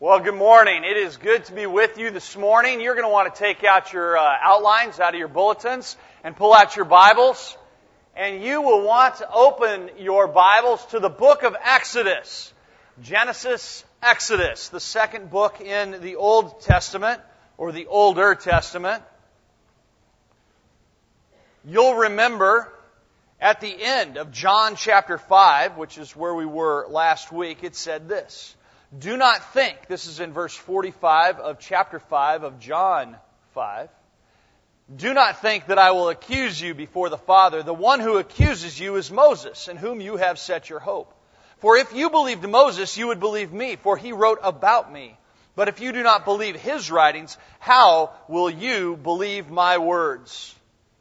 Well, good morning. It is good to be with you this morning. You're going to want to take out your outlines out of your bulletins and pull out your Bibles. And you will want to open your Bibles to the book of Exodus. Genesis, Exodus, the second book in the Old Testament, or the Older Testament. You'll remember at the end of John chapter 5, which is where we were last week, it said this: "Do not think," this is in verse 45 of chapter 5 of John 5, "do not think that I will accuse you before the Father. The one who accuses you is Moses, in whom you have set your hope. For if you believed Moses, you would believe me, for he wrote about me. But if you do not believe his writings, how will you believe my words?"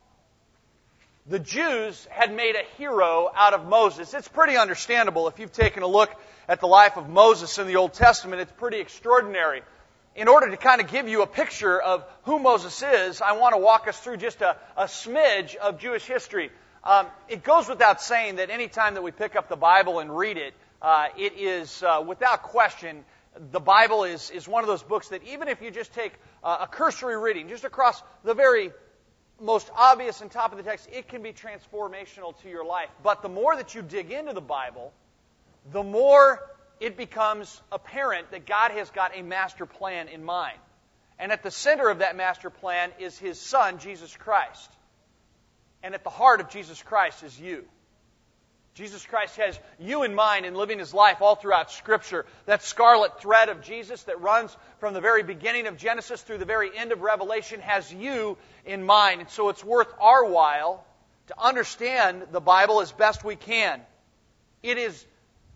The Jews had made a hero out of Moses. It's pretty understandable. If you've taken a look at the life of Moses in the Old Testament, it's pretty extraordinary. In order to kind of give you a picture of who Moses is, I want to walk us through just a smidge of Jewish history. It goes without saying that any time that we pick up the Bible and read it, it is, without question, the Bible is one of those books that even if you just take a cursory reading, just across the very most obvious and top of the text, it can be transformational to your life. But the more that you dig into the Bible, the more it becomes apparent that God has got a master plan in mind. And at the center of that master plan is His Son, Jesus Christ. And at the heart of Jesus Christ is you. Jesus Christ has you in mind in living His life all throughout Scripture. That scarlet thread of Jesus that runs from the very beginning of Genesis through the very end of Revelation has you in mind. And so it's worth our while to understand the Bible as best we can. It is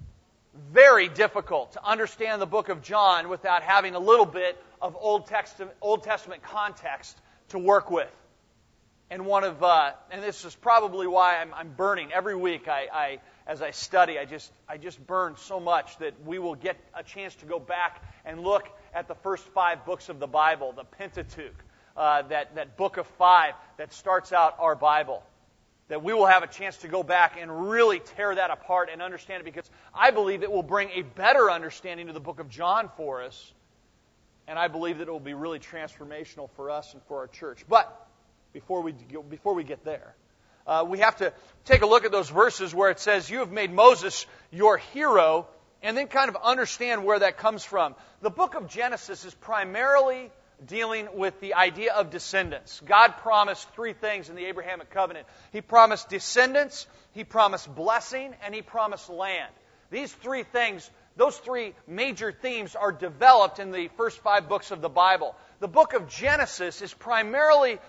very difficult to understand the book of John without having a little bit of Old Testament context to work with. And and this is probably why I'm burning every week. As I study, I just burn so much that we will get a chance to go back and look at the first 5 books of the Bible, the Pentateuch, that book of 5 that starts out our Bible. That we will have a chance to go back and really tear that apart and understand it, because I believe it will bring a better understanding of the book of John for us, and I believe that it will be really transformational for us and for our church. But before we get there, we have to take a look at those verses where it says, "You have made Moses your hero," and then kind of understand where that comes from. The book of Genesis is primarily dealing with the idea of descendants. God promised 3 things in the Abrahamic covenant. He promised descendants, He promised blessing, and He promised land. These 3 things, those 3 major themes are developed in the first 5 books of the Bible. The book of Genesis is primarily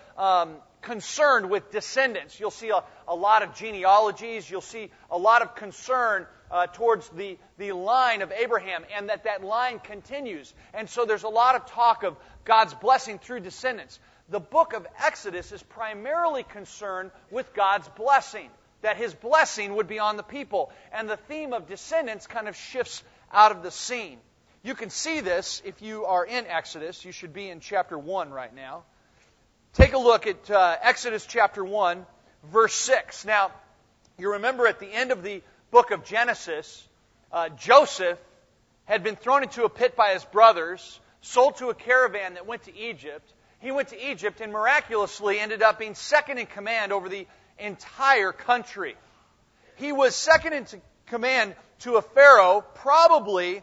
concerned with descendants. You'll see a lot of genealogies. You'll see a lot of concern towards the line of Abraham, and that line continues. And so there's a lot of talk of God's blessing through descendants. The book of Exodus is primarily concerned with God's blessing, that His blessing would be on the people. And the theme of descendants kind of shifts out of the scene. You can see this if you are in Exodus. You should be in chapter 1 right now. Take a look at Exodus chapter 1, verse 6. Now, you remember at the end of the book of Genesis, Joseph had been thrown into a pit by his brothers, sold to a caravan that went to Egypt. He went to Egypt and miraculously ended up being second in command over the entire country. He was second in command to a pharaoh, probably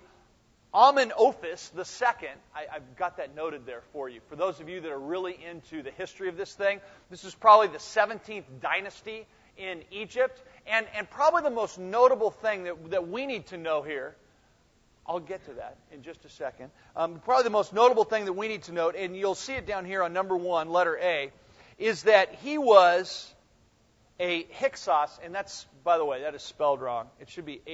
Amenophis II. I've got that noted there for you. For those of you that are really into the history of this thing, this is probably the 17th dynasty in Egypt. And probably the most notable thing that we need to know here, I'll get to that in just a second. Probably the most notable thing that we need to note, and you'll see it down here on number 1, letter A, is that he was a Hyksos, and that's, by the way, that is spelled wrong. It should be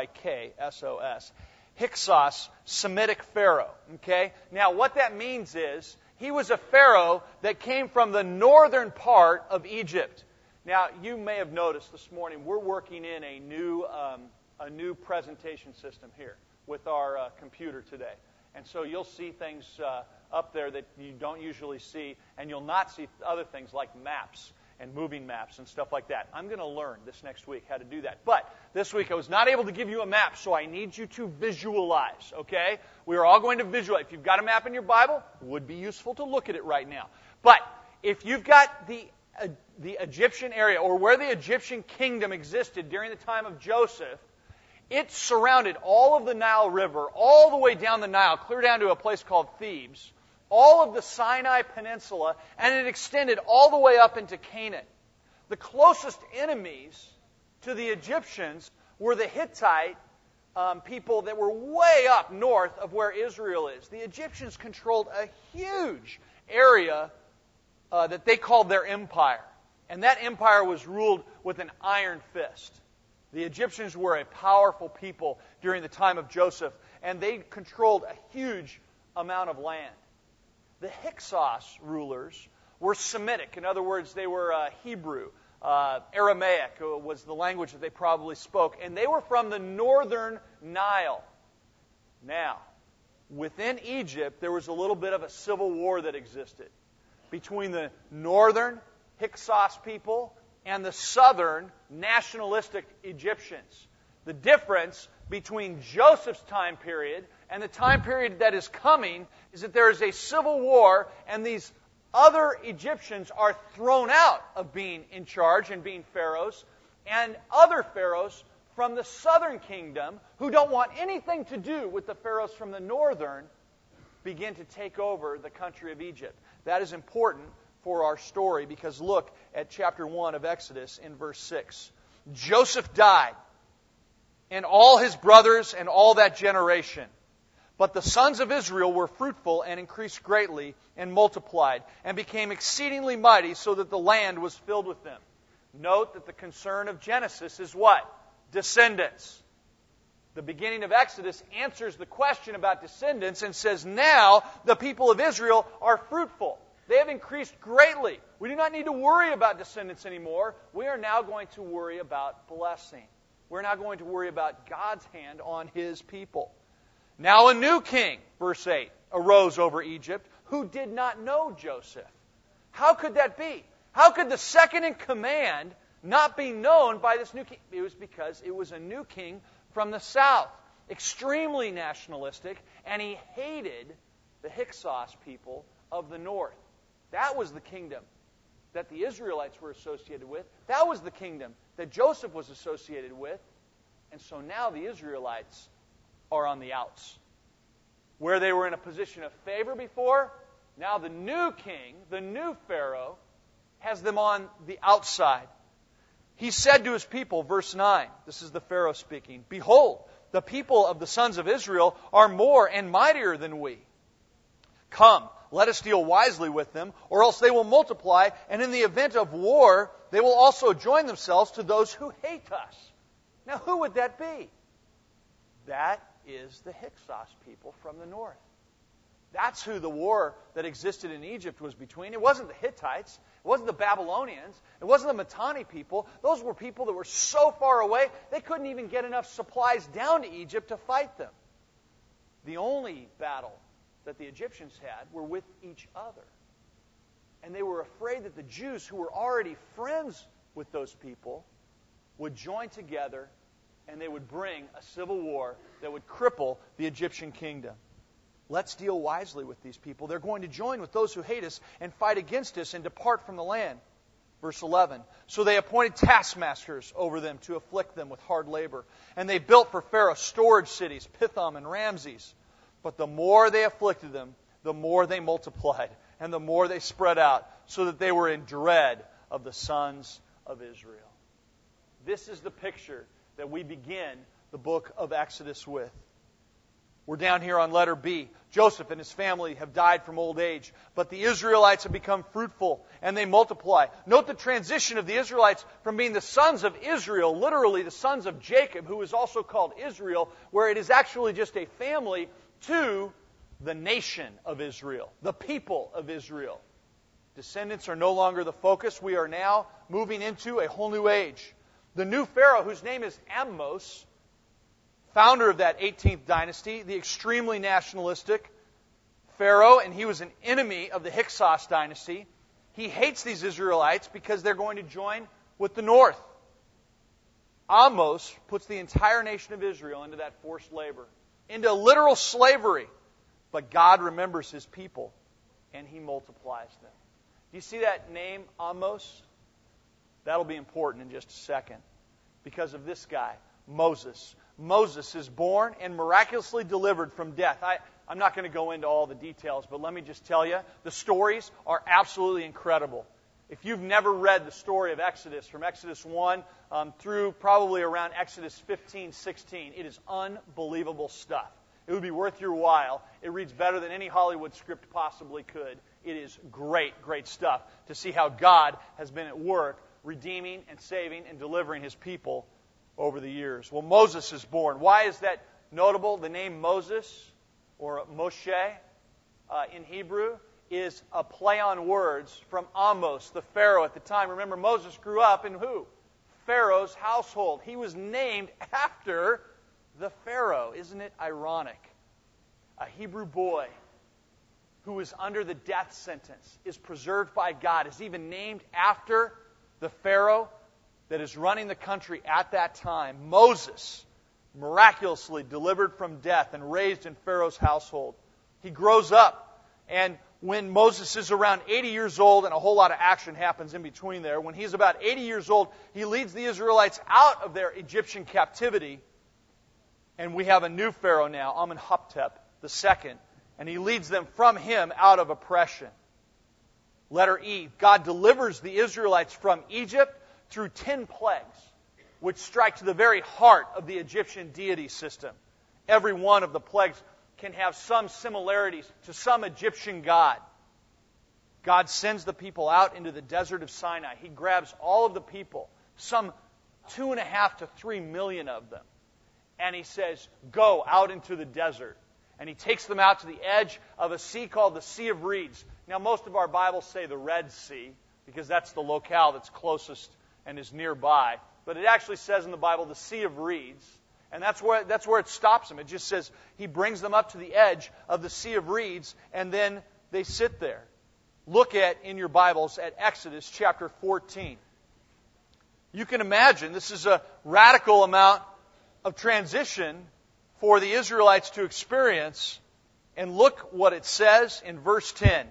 Hyksos. Hyksos, Semitic Pharaoh. Okay? Now, what that means is he was a pharaoh that came from the northern part of Egypt. Now, you may have noticed this morning we're working in a new presentation system here with our computer today. And so you'll see things up there that you don't usually see, and you'll not see other things like maps and moving maps and stuff like that. I'm going to learn this next week how to do that. But this week I was not able to give you a map, so I need you to visualize, okay? We are all going to visualize. If you've got a map in your Bible, it would be useful to look at it right now. But if you've got the Egyptian area, or where the Egyptian kingdom existed during the time of Joseph, it surrounded all of the Nile River, all the way down the Nile, clear down to a place called Thebes, all of the Sinai Peninsula, and it extended all the way up into Canaan. The closest enemies to the Egyptians were the Hittite people that were way up north of where Israel is. The Egyptians controlled a huge area that they called their empire. And that empire was ruled with an iron fist. The Egyptians were a powerful people during the time of Joseph, and they controlled a huge amount of land. The Hyksos rulers were Semitic. In other words, they were Hebrew. Aramaic was the language that they probably spoke. And they were from the northern Nile. Now, within Egypt, there was a little bit of a civil war that existed between the northern Hyksos people and the southern nationalistic Egyptians. The difference between Joseph's time period and the time period that is coming is that there is a civil war, and these other Egyptians are thrown out of being in charge and being pharaohs, and other pharaohs from the southern kingdom, who don't want anything to do with the pharaohs from the northern, begin to take over the country of Egypt. That is important for our story, because look at chapter 1 of Exodus in verse 6. Joseph died, and all his brothers and all that generation. But the sons of Israel were fruitful and increased greatly and multiplied and became exceedingly mighty, so that the land was filled with them. Note that the concern of Genesis is what? Descendants. The beginning of Exodus answers the question about descendants and says, now the people of Israel are fruitful. They have increased greatly. We do not need to worry about descendants anymore. We are now going to worry about blessing. We're now going to worry about God's hand on His people. Now a new king, verse 8, arose over Egypt, who did not know Joseph. How could that be? How could the second in command not be known by this new king? It was because it was a new king from the south, extremely nationalistic, and he hated the Hyksos people of the north. That was the kingdom that the Israelites were associated with. That was the kingdom that Joseph was associated with. And so now the Israelites are on the outs. Where they were in a position of favor before, now the new king, the new Pharaoh, has them on the outside. He said to his people, verse 9, this is the Pharaoh speaking, behold, the people of the sons of Israel are more and mightier than we. Come, let us deal wisely with them, or else they will multiply, and in the event of war, they will also join themselves to those who hate us. Now, who would that be? That is the Hyksos people from the north. That's who the war that existed in Egypt was between. It wasn't the Hittites. It wasn't the Babylonians. It wasn't the Mitanni people. Those were people that were so far away, they couldn't even get enough supplies down to Egypt to fight them. The only battle that the Egyptians had were with each other. And they were afraid that the Jews, who were already friends with those people, would join together and they would bring a civil war that would cripple the Egyptian kingdom. Let's deal wisely with these people. They're going to join with those who hate us and fight against us and depart from the land. Verse 11, so they appointed taskmasters over them to afflict them with hard labor. And they built for Pharaoh storage cities, Pithom and Ramses. But the more they afflicted them, the more they multiplied, and the more they spread out, so that they were in dread of the sons of Israel. This is the picture that we begin the book of Exodus with. We're down here on letter B. Joseph and his family have died from old age, but the Israelites have become fruitful and they multiply. Note the transition of the Israelites from being the sons of Israel, literally the sons of Jacob, who is also called Israel, where it is actually just a family, to the nation of Israel, the people of Israel. Descendants are no longer the focus. We are now moving into a whole new age. The new Pharaoh, whose name is Ammos, founder of that 18th dynasty, the extremely nationalistic Pharaoh, and he was an enemy of the Hyksos dynasty. he hates these Israelites because they're going to join with the north. Amos puts the entire nation of Israel into that forced labor, into literal slavery. But God remembers His people, and He multiplies them. Do you see that name, Amos? That'll be important in just a second because of this guy, Moses. Moses is born and miraculously delivered from death. I'm not going to go into all the details, but let me just tell you, the stories are absolutely incredible. If you've never read the story of Exodus, from Exodus 1 through probably around Exodus 15, 16, it is unbelievable stuff. It would be worth your while. It reads better than any Hollywood script possibly could. It is great, great stuff to see how God has been at work redeeming and saving and delivering His people over the years. Well, Moses is born. Why is that notable? The name Moses, or Moshe in Hebrew, is a play on words from Amos, the Pharaoh at the time. Remember, Moses grew up in who? Pharaoh's household. He was named after the Pharaoh. Isn't it ironic? A Hebrew boy who was under the death sentence is preserved by God, is even named after the Pharaoh that is running the country at that time. Moses, miraculously delivered from death and raised in Pharaoh's household. He grows up, and when Moses is around 80 years old, and a whole lot of action happens in between there, when he's about 80 years old, he leads the Israelites out of their Egyptian captivity, and we have a new Pharaoh now, Amenhotep II, and he leads them from him out of oppression. Letter E, God delivers the Israelites from Egypt through 10 plagues, which strike to the very heart of the Egyptian deity system. Every one of the plagues can have some similarities to some Egyptian god. God sends the people out into the desert of Sinai. He grabs all of the people, some 2.5 to 3 million of them, and He says, go out into the desert. And He takes them out to the edge of a sea called the Sea of Reeds. Now, most of our Bibles say the Red Sea, because that's the locale that's closest and is nearby. But it actually says in the Bible the Sea of Reeds. And that's where it stops them. It just says He brings them up to the edge of the Sea of Reeds, and then they sit there. Look in your Bibles at Exodus chapter 14. You can imagine this is a radical amount of transition for the Israelites to experience. And look what it says in verse 10.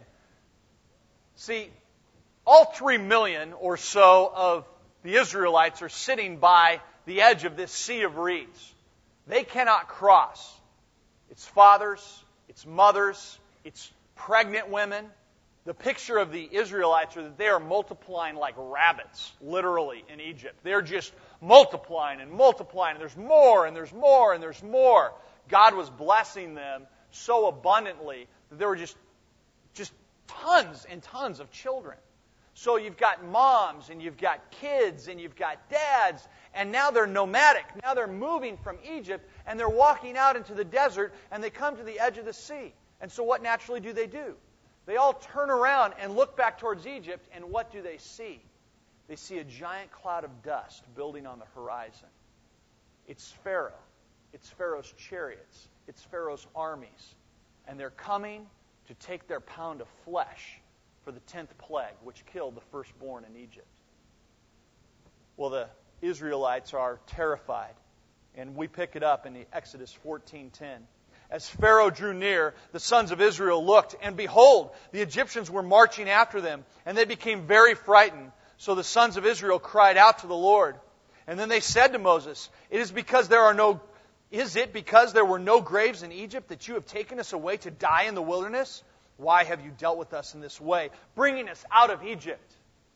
See, all 3 million or so of the Israelites are sitting by the edge of this Sea of Reeds. They cannot cross. It's fathers, it's mothers, it's pregnant women. The picture of the Israelites is that they are multiplying like rabbits, literally, in Egypt. They're just multiplying and multiplying, and there's more, and there's more, and there's more. God was blessing them so abundantly that there were just tons and tons of children. So you've got moms, and you've got kids, and you've got dads, and now they're nomadic. Now they're moving from Egypt, and they're walking out into the desert, and they come to the edge of the sea. And so what naturally do? They all turn around and look back towards Egypt, and what do they see? They see a giant cloud of dust building on the horizon. It's Pharaoh. It's Pharaoh's chariots. It's Pharaoh's armies. And they're coming to take their pound of flesh for the 10th plague, which killed the firstborn in Egypt. Well, the Israelites are terrified, and we pick it up in the Exodus 14:10. As Pharaoh drew near, the sons of Israel looked, and behold, the Egyptians were marching after them, and they became very frightened. So the sons of Israel cried out to the Lord. And then they said to Moses, Is it because there were no graves in Egypt that you have taken us away to die in the wilderness? Why have you dealt with us in this way, bringing us out of Egypt?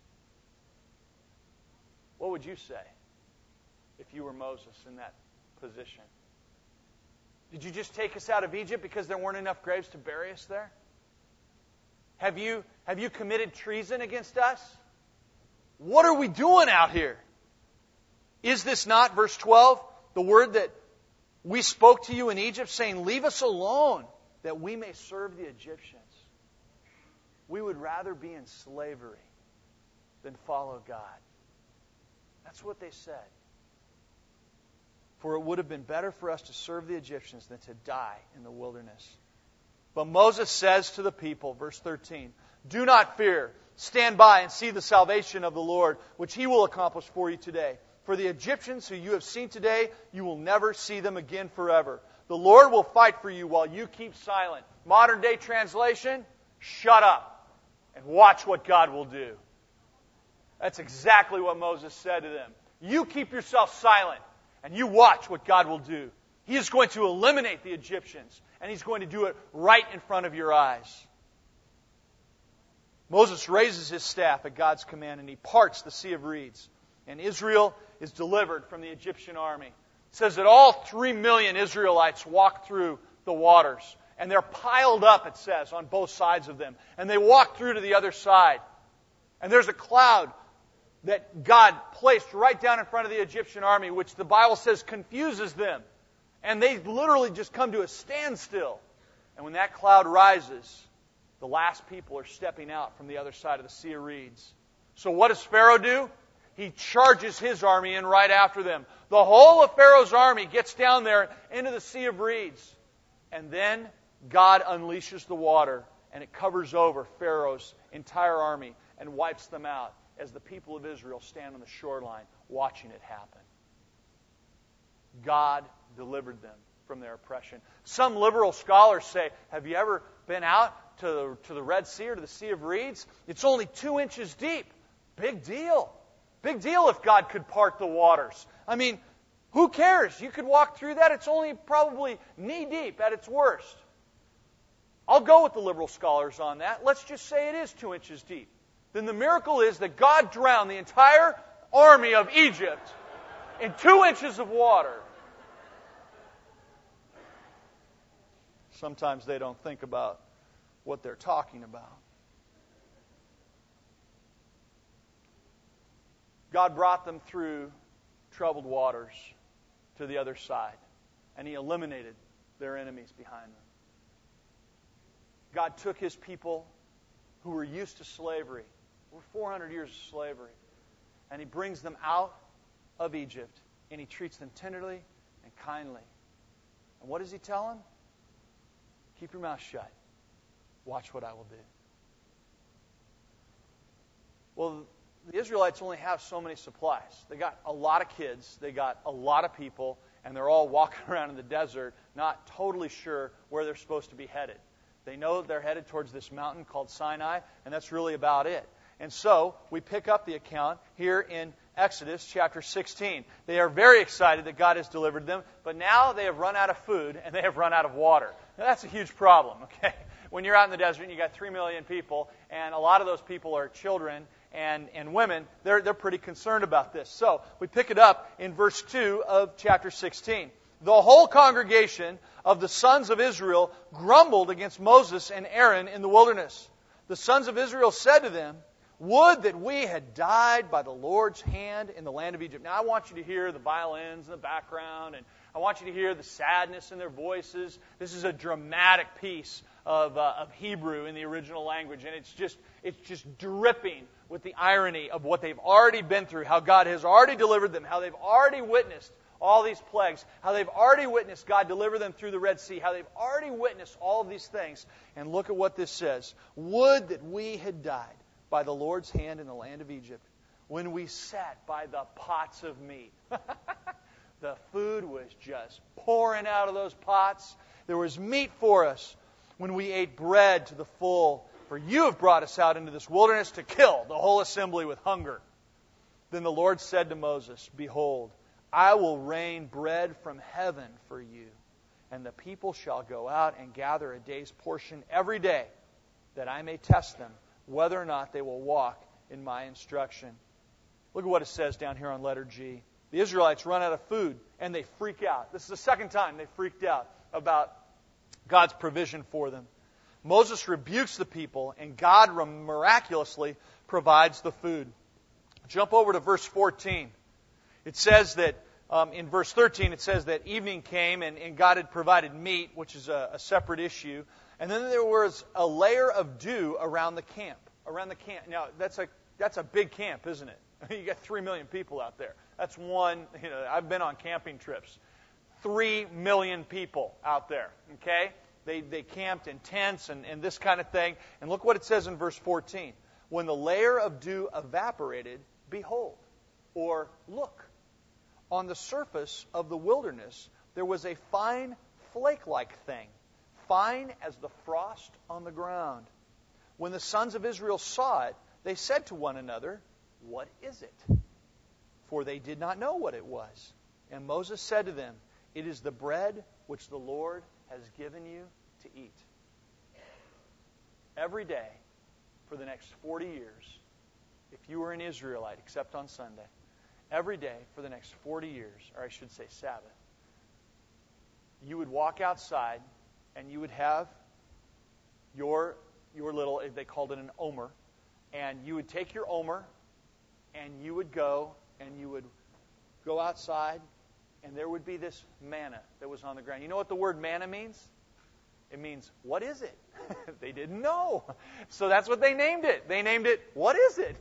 What would you say if you were Moses in that position? Did you just take us out of Egypt because there weren't enough graves to bury us there? Have you committed treason against us? What are we doing out here? Is this not, verse 12, the word that we spoke to you in Egypt, saying, Leave us alone, that we may serve the Egyptians? We would rather be in slavery than follow God. That's what they said. For it would have been better for us to serve the Egyptians than to die in the wilderness. But Moses says to the people, verse 13, Do not fear, Stand by and see the salvation of the Lord, which He will accomplish for you today. For the Egyptians who you have seen today, you will never see them again forever. The Lord will fight for you while you keep silent. Modern day translation, shut up and watch what God will do. That's exactly what Moses said to them. You keep yourself silent and you watch what God will do. He is going to eliminate the Egyptians, and He's going to do it right in front of your eyes. Moses raises his staff at God's command, and he parts the Sea of Reeds. And Israel is delivered from the Egyptian army. It says that all 3 million Israelites walk through the waters. And they're piled up, it says, on both sides of them. And they walk through to the other side. And there's a cloud that God placed right down in front of the Egyptian army, which the Bible says confuses them. And they literally just come to a standstill. And when that cloud rises, the last people are stepping out from the other side of the Sea of Reeds. So what does Pharaoh do? He charges his army in right after them. The whole of Pharaoh's army gets down there into the Sea of Reeds. And then God unleashes the water, and it covers over Pharaoh's entire army and wipes them out as the people of Israel stand on the shoreline watching it happen. God delivered them from their oppression. Some liberal scholars say, have you ever been out to the Red Sea or to the Sea of Reeds? It's only 2 inches deep. Big deal. Big deal if God could part the waters. I mean, who cares? You could walk through that. It's only probably knee deep at its worst. I'll go with the liberal scholars on that. Let's just say it is 2 inches deep. Then the miracle is that God drowned the entire army of Egypt in 2 inches of water. Sometimes they don't think about what they're talking about. God brought them through troubled waters to the other side, and He eliminated their enemies behind them. God took His people who were used to slavery, over 400 years of slavery, and He brings them out of Egypt, and He treats them tenderly and kindly. And what does He tell them? Keep your mouth shut. Watch what I will do. Well, the Israelites only have so many supplies. They got a lot of kids, they got a lot of people, and they're all walking around in the desert, not totally sure where they're supposed to be headed. They know they're headed towards this mountain called Sinai, and that's really about it. And so, we pick up the account here in Exodus chapter 16. They are very excited that God has delivered them, but now they have run out of food and they have run out of water. Now, that's a huge problem, okay? When you're out in the desert and you got 3 million people, and a lot of those people are children and women, they're pretty concerned about this. So, we pick it up in verse 2 of chapter 16. The whole congregation of the sons of Israel grumbled against Moses and Aaron in the wilderness. The sons of Israel said to them, would that we had died by the Lord's hand in the land of Egypt. Now, I want you to hear the violins in the background, and I want you to hear the sadness in their voices. This is a dramatic piece of Hebrew in the original language, and it's just dripping with the irony of what they've already been through, how God has already delivered them, how they've already witnessed all these plagues, how they've already witnessed God deliver them through the Red Sea, how they've already witnessed all of these things. And look at what this says. Would that we had died by the Lord's hand in the land of Egypt, when we sat by the pots of meat. The food was just pouring out of those pots. There was meat for us when we ate bread to the full. For you have brought us out into this wilderness to kill the whole assembly with hunger. Then the Lord said to Moses, behold, I will rain bread from heaven for you, and the people shall go out and gather a day's portion every day, that I may test them, whether or not they will walk in my instruction. Look at what it says down here on letter G. The Israelites run out of food, and they freak out. This is the second time they freaked out about God's provision for them. Moses rebukes the people, and God miraculously provides the food. Jump over to verse 14. It says that, in verse 13, it says that evening came, and God had provided meat, which is a separate issue. And then there was a layer of dew around the camp. Now, that's a big camp, isn't it? You got 3 million people out there. That's one, I've been on camping trips. 3 million people out there, okay? They camped in tents and this kind of thing. And look what it says in verse 14. when the layer of dew evaporated, behold, or look, on the surface of the wilderness there was a fine flake-like thing, fine as the frost on the ground. When the sons of Israel saw it, they said to one another, what is it? For they did not know what it was. And Moses said to them, it is the bread which the Lord has given you to eat. Every day for the next 40 years, if you were an Israelite, except on Sunday, every day for the next 40 years, or I should say Sabbath, you would walk outside and you would have your little, they called it an omer, and you would take your omer and you would go outside, and there would be this manna that was on the ground. You know what the word manna means? It means, what is it? They didn't know. So that's what they named it. They named it, what is it?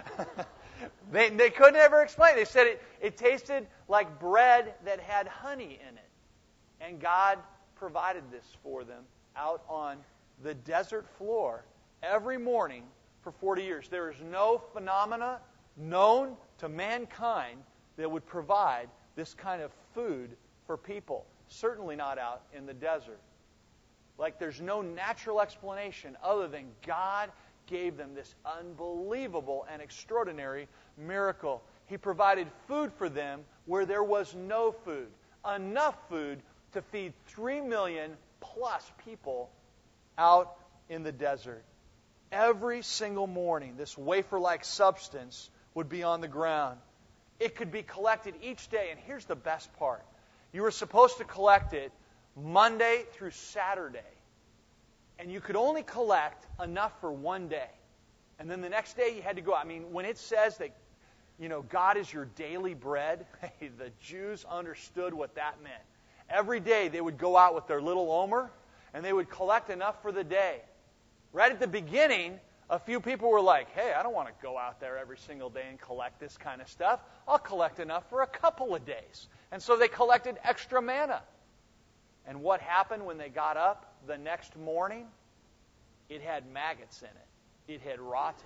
They couldn't ever explain. They said it tasted like bread that had honey in it. And God provided this for them out on the desert floor every morning for 40 years. There is no phenomena known to mankind that would provide this kind of food for people. Certainly not out in the desert. Like there's no natural explanation other than God gave them this unbelievable and extraordinary miracle. He provided food for them where there was no food. Enough food to feed 3 million plus people out in the desert. Every single morning, this wafer-like substance would be on the ground. It could be collected each day, and here's the best part. You were supposed to collect it Monday through Saturday, and you could only collect enough for one day. And then the next day you had to go out. I mean, when it says that, God is your daily bread, the Jews understood what that meant. Every day they would go out with their little omer, and they would collect enough for the day. Right at the beginning, a few people were like, hey, I don't want to go out there every single day and collect this kind of stuff. I'll collect enough for a couple of days. And so they collected extra manna. And what happened when they got up the next morning? It had maggots in it. It had rotted.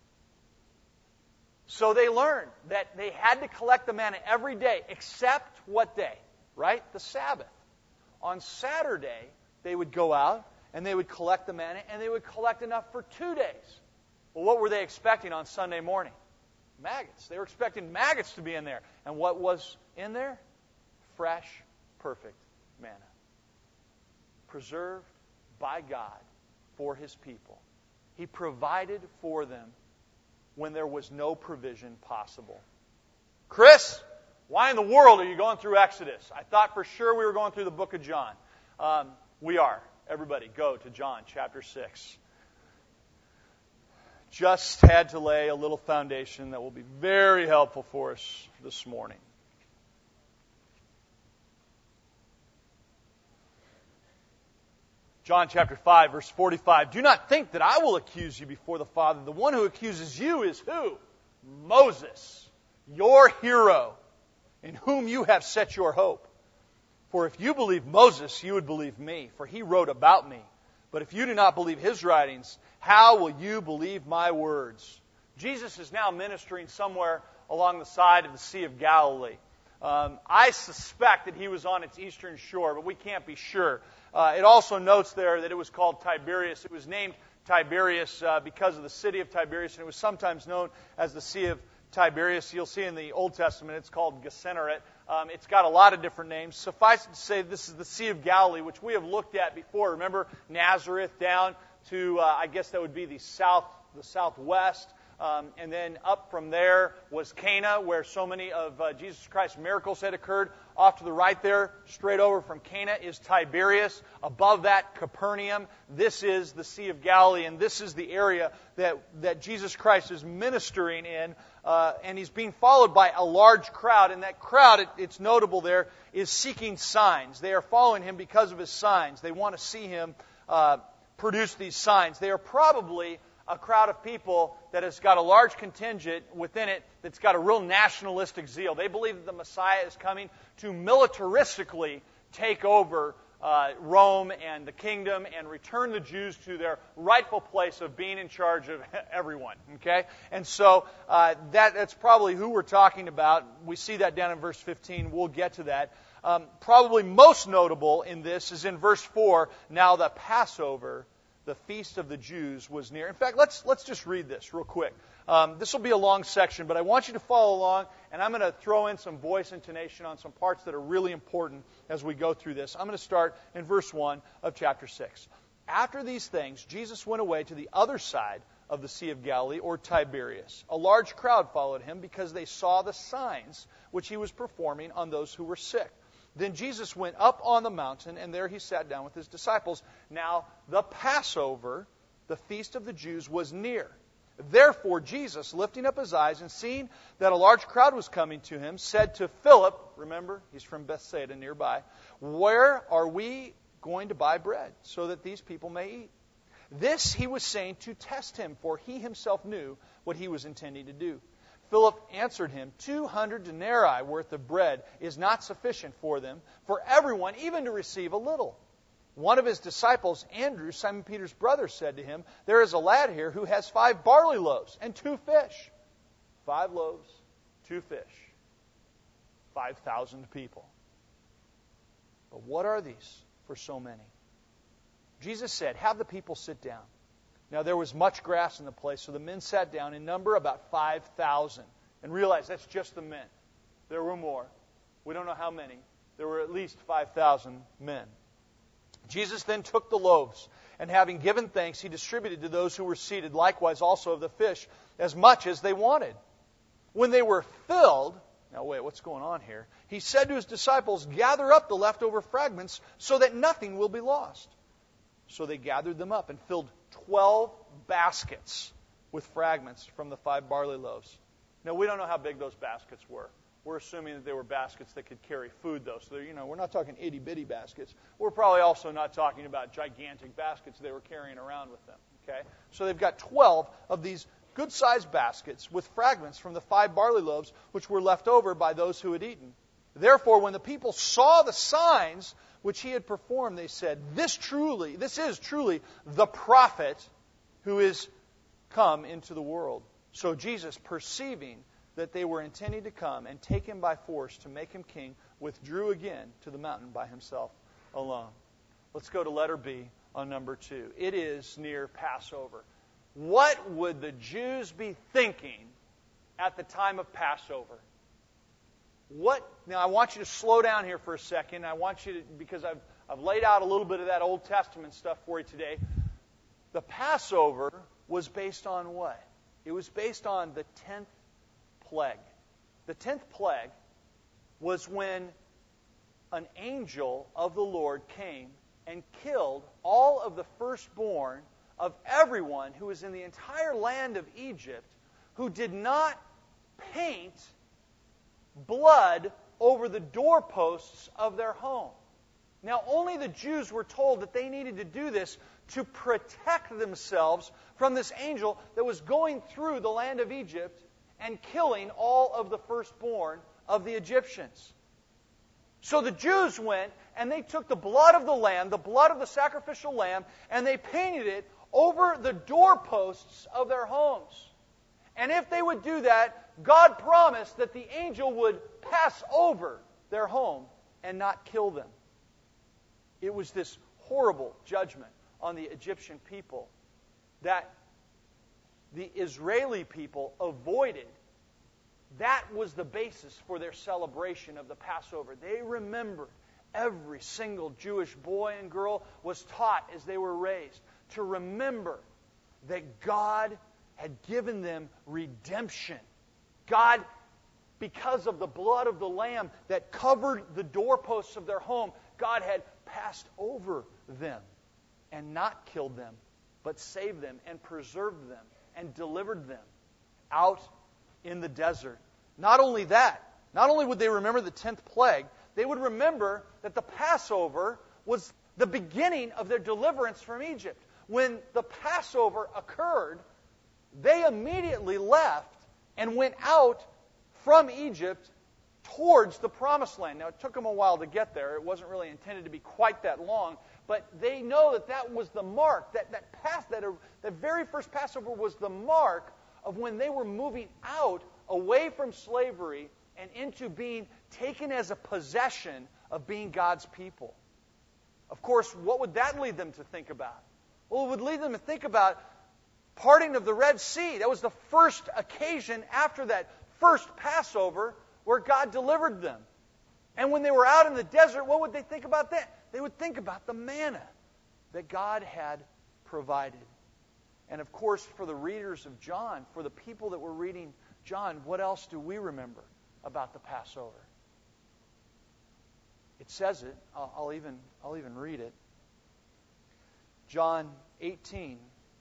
So they learned that they had to collect the manna every day, except what day? Right? The Sabbath. On Saturday, they would go out and they would collect the manna, and they would collect enough for 2 days. Well, what were they expecting on Sunday morning? Maggots. They were expecting maggots to be in there. And what was in there? Fresh, perfect manna. Preserved by God for His people. He provided for them when there was no provision possible. Chris, why in the world are you going through Exodus? I thought for sure we were going through the book of John. We are. Everybody, go to John chapter 6. Just had to lay a little foundation that will be very helpful for us this morning. John chapter 5, verse 45. Do not think that I will accuse you before the Father. The one who accuses you is who? Moses, your hero, in whom you have set your hope. For if you believe Moses, you would believe me, for he wrote about me. But if you do not believe his writings, how will you believe my words? Jesus is now ministering somewhere along the side of the Sea of Galilee. I suspect that he was on its eastern shore, but we can't be sure. It also notes there that it was called Tiberias. It was named Tiberias because of the city of Tiberias, and it was sometimes known as the Sea of Tiberias. You'll see in the Old Testament it's called Gennesaret. It's got a lot of different names. Suffice it to say, this is the Sea of Galilee, which we have looked at before. Remember Nazareth down to, I guess that would be the southwest. And then up from there was Cana, where so many of Jesus Christ's miracles had occurred. Off to the right there, straight over from Cana, is Tiberias. Above that, Capernaum. This is the Sea of Galilee, and this is the area that Jesus Christ is ministering in. And he's being followed by a large crowd. And that crowd, it's notable there, is seeking signs. They are following him because of his signs. They want to see him produce these signs. They are probably a crowd of people that has got a large contingent within it that's got a real nationalistic zeal. They believe that the Messiah is coming to militaristically take over Rome and the kingdom and return the Jews to their rightful place of being in charge of everyone. Okay? And so that's probably who we're talking about. We see that down in verse 15. We'll get to that. Probably most notable in this is in verse 4. Now the Passover, the feast of the Jews, was near. In fact, let's just read this real quick. This will be a long section, but I want you to follow along, and I'm going to throw in some voice intonation on some parts that are really important as we go through this. I'm going to start in verse 1 of chapter 6. After these things, Jesus went away to the other side of the Sea of Galilee, or Tiberias. A large crowd followed him because they saw the signs which he was performing on those who were sick. Then Jesus went up on the mountain, and there he sat down with his disciples. Now the Passover, the feast of the Jews, was near. Therefore Jesus, lifting up his eyes and seeing that a large crowd was coming to him, said to Philip, remember, he's from Bethsaida nearby, "Where are we going to buy bread so that these people may eat?" This he was saying to test him, for he himself knew what he was intending to do. Philip answered him, 200 denarii worth of bread is not sufficient for them, for everyone, even to receive a little. One of his disciples, Andrew, Simon Peter's brother, said to him, "There is a lad here who has 5 barley loaves and 2 fish." 5 loaves, 2 fish. 5,000 people. But what are these for so many? Jesus said, "Have the people sit down." Now there was much grass in the place, so the men sat down, in number about 5,000. And realize that's just the men. There were more. We don't know how many. There were at least 5,000 men. Jesus then took the loaves, and having given thanks, he distributed to those who were seated, likewise also of the fish, as much as they wanted. When they were filled, now wait, what's going on here? He said to his disciples, "Gather up the leftover fragments so that nothing will be lost." So they gathered them up and filled 12 baskets with fragments from the 5 barley loaves. Now, we don't know how big those baskets were. We're assuming that they were baskets that could carry food, though. So, we're not talking itty-bitty baskets. We're probably also not talking about gigantic baskets they were carrying around with them. Okay? So they've got 12 of these good-sized baskets with fragments from the 5 barley loaves, which were left over by those who had eaten. Therefore, when the people saw the signs which he had performed, they said, This is truly the prophet who is come into the world." So Jesus, perceiving that they were intending to come and take him by force to make him king, withdrew again to the mountain by himself alone. Let's go to letter B on number 2. It is near Passover. What would the Jews be thinking at the time of Passover? Now, I want you to slow down here for a second. I want you to, because I've laid out a little bit of that Old Testament stuff for you today. The Passover was based on what? It was based on the 10th plague. The 10th plague was when an angel of the Lord came and killed all of the firstborn of everyone who was in the entire land of Egypt who did not paint blood over the doorposts of their home. Now, only the Jews were told that they needed to do this to protect themselves from this angel that was going through the land of Egypt and killing all of the firstborn of the Egyptians. So the Jews went and they took the blood of the lamb, the blood of the sacrificial lamb, and they painted it over the doorposts of their homes. And if they would do that, God promised that the angel would pass over their home and not kill them. It was this horrible judgment on the Egyptian people that the Israeli people avoided. That was the basis for their celebration of the Passover. They remembered. Every single Jewish boy and girl was taught as they were raised to remember that God had given them redemption. God, because of the blood of the Lamb that covered the doorposts of their home, God had passed over them and not killed them, but saved them and preserved them and delivered them out in the desert. Not only that, not only would they remember the 10th plague, they would remember that the Passover was the beginning of their deliverance from Egypt. When the Passover occurred, they immediately left and went out from Egypt towards the Promised Land. Now, it took them a while to get there. It wasn't really intended to be quite that long. But they know that was the mark. That very first Passover was the mark of when they were moving out, away from slavery, and into being taken as a possession of being God's people. Of course, what would that lead them to think about? Well, it would lead them to think about parting of the Red Sea. That was the first occasion after that first Passover where God delivered them. And when they were out in the desert, what would they think about then? They would think about the manna that God had provided. And of course, for the readers of John, for the people that were reading John, what else do we remember about the Passover? It says it. I'll even read it. John 18.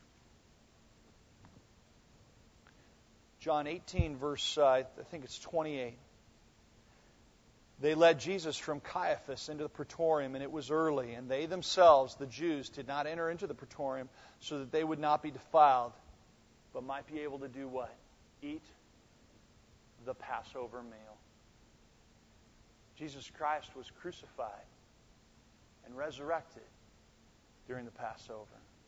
John 18, verse, I think it's 28. They led Jesus from Caiaphas into the praetorium, and it was early, and they themselves, the Jews, did not enter into the praetorium so that they would not be defiled, but might be able to do what? Eat the Passover meal. Jesus Christ was crucified and resurrected during the Passover.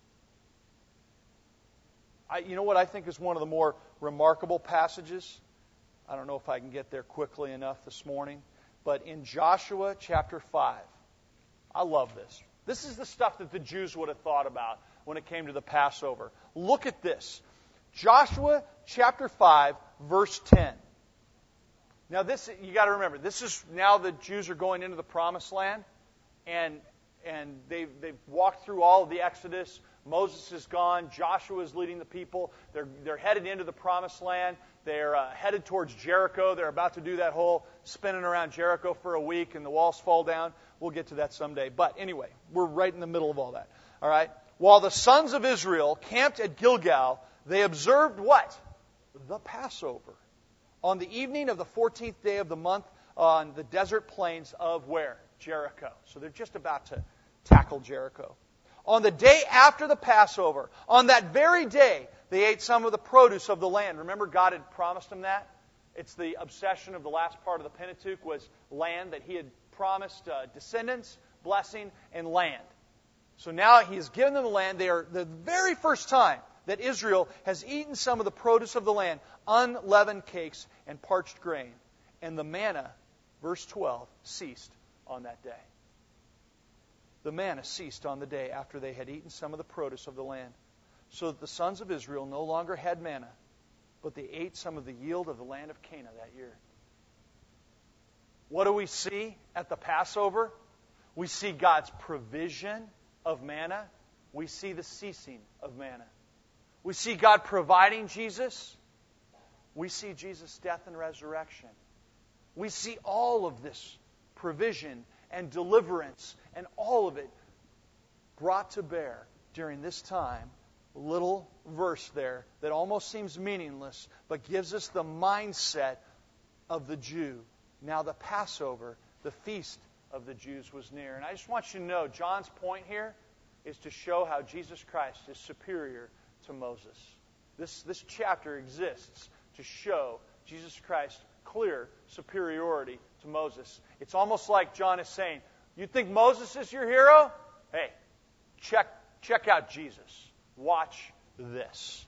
You know what I think is one of the more remarkable passages? I don't know if I can get there quickly enough this morning. But in Joshua chapter 5, I love this. This is the stuff that the Jews would have thought about when it came to the Passover. Look at this. Joshua chapter 5, verse 10. Now this, you got to remember, this is now the Jews are going into the Promised Land, and they've walked through all of the Exodus. Moses is gone. Joshua is leading the people. They're headed into the Promised Land. They're headed towards Jericho. They're about to do that whole spinning around Jericho for a week, and the walls fall down. We'll get to that someday. But anyway, we're right in the middle of all that. All right? While the sons of Israel camped at Gilgal, they observed what? The Passover. On the evening of the 14th day of the month on the desert plains of where? Jericho. So they're just about to tackle Jericho. On the day after the Passover, on that very day, they ate some of the produce of the land. Remember, God had promised them that? It's the obsession of the last part of the Pentateuch was land, that He had promised descendants, blessing, and land. So now He has given them the land. They are the very first time that Israel has eaten some of the produce of the land, unleavened cakes and parched grain. And the manna, verse 12, ceased on that day. The manna ceased on the day after they had eaten some of the produce of the land, so that the sons of Israel no longer had manna, but they ate some of the yield of the land of Canaan that year. What do we see at the Passover? We see God's provision of manna. We see the ceasing of manna. We see God providing Jesus. We see Jesus' death and resurrection. We see all of this provision and deliverance and all of it brought to bear during this time. A little verse there that almost seems meaningless, but gives us the mindset of the Jew. Now the Passover, the feast of the Jews, was near. And I just want you to know, John's point here is to show how Jesus Christ is superior to Moses. This chapter exists to show Jesus Christ's clear superiority to Moses. It's almost like John is saying, you think Moses is your hero? Hey, check out Jesus. Watch this.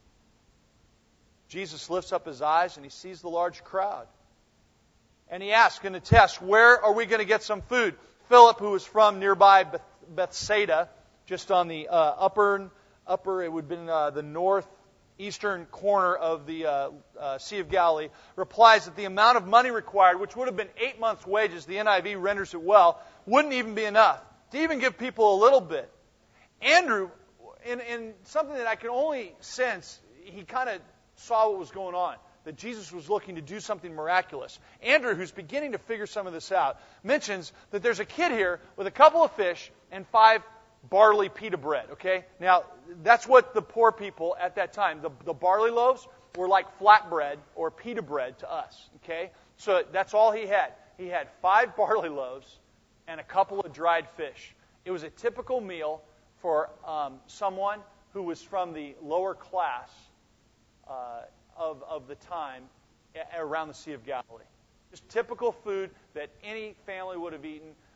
Jesus lifts up His eyes and He sees the large crowd. And He asks in a test, where are we going to get some food? Philip, who was from nearby Bethsaida, just on the upper, it would have been the northeastern corner of the Sea of Galilee, replies that the amount of money required, which would have been 8 months' wages, the NIV renders it well, wouldn't even be enough to even give people a little bit. Andrew, in something that I can only sense, he kind of saw what was going on, that Jesus was looking to do something miraculous. Andrew, who's beginning to figure some of this out, mentions that there's a kid here with a couple of fish and 5 barley pita bread, okay? Now, that's what the poor people at that time, the barley loaves were like flatbread or pita bread to us, okay? So that's all he had. He had 5 barley loaves and a couple of dried fish. It was a typical meal for someone who was from the lower class of the time around the Sea of Galilee. Just typical food that any family would have eaten.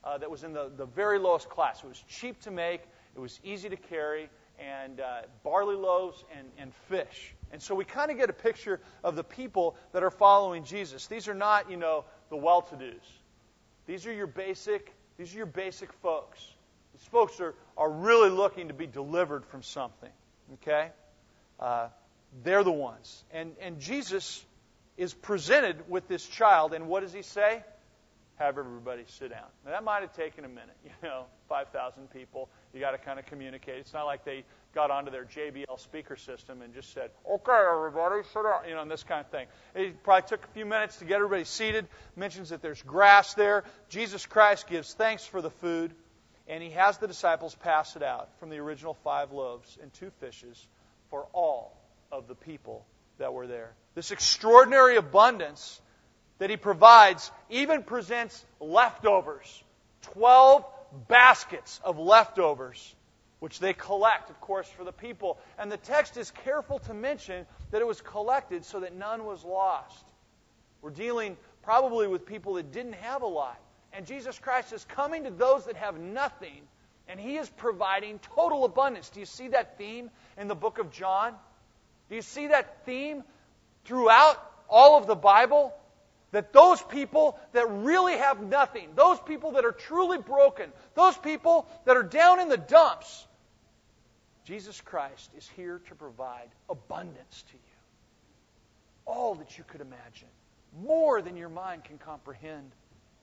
that was in the very lowest class. It was cheap to make, it was easy to carry, and barley loaves and fish. And so we kind of get a picture of the people that are following Jesus. These are not, the well-to-dos. These are your basic folks. These folks are really looking to be delivered from something. Okay? They're the ones. And Jesus is presented with this child, and what does he say? Have everybody sit down. Now, that might have taken a minute, 5,000 people. You got to kind of communicate. It's not like they got onto their JBL speaker system and just said, okay, everybody, sit down, and this kind of thing. It probably took a few minutes to get everybody seated. Mentions that there's grass there. Jesus Christ gives thanks for the food, and he has the disciples pass it out from the original 5 loaves and 2 fishes for all of the people that were there. This extraordinary abundance that he provides even presents leftovers. 12 baskets of leftovers, which they collect, of course, for the people. And the text is careful to mention that it was collected so that none was lost. We're dealing probably with people that didn't have a lot. And Jesus Christ is coming to those that have nothing, and he is providing total abundance. Do you see that theme in the book of John? Do you see that theme throughout all of the Bible? That those people that really have nothing, those people that are truly broken, those people that are down in the dumps, Jesus Christ is here to provide abundance to you. All that you could imagine. More than your mind can comprehend.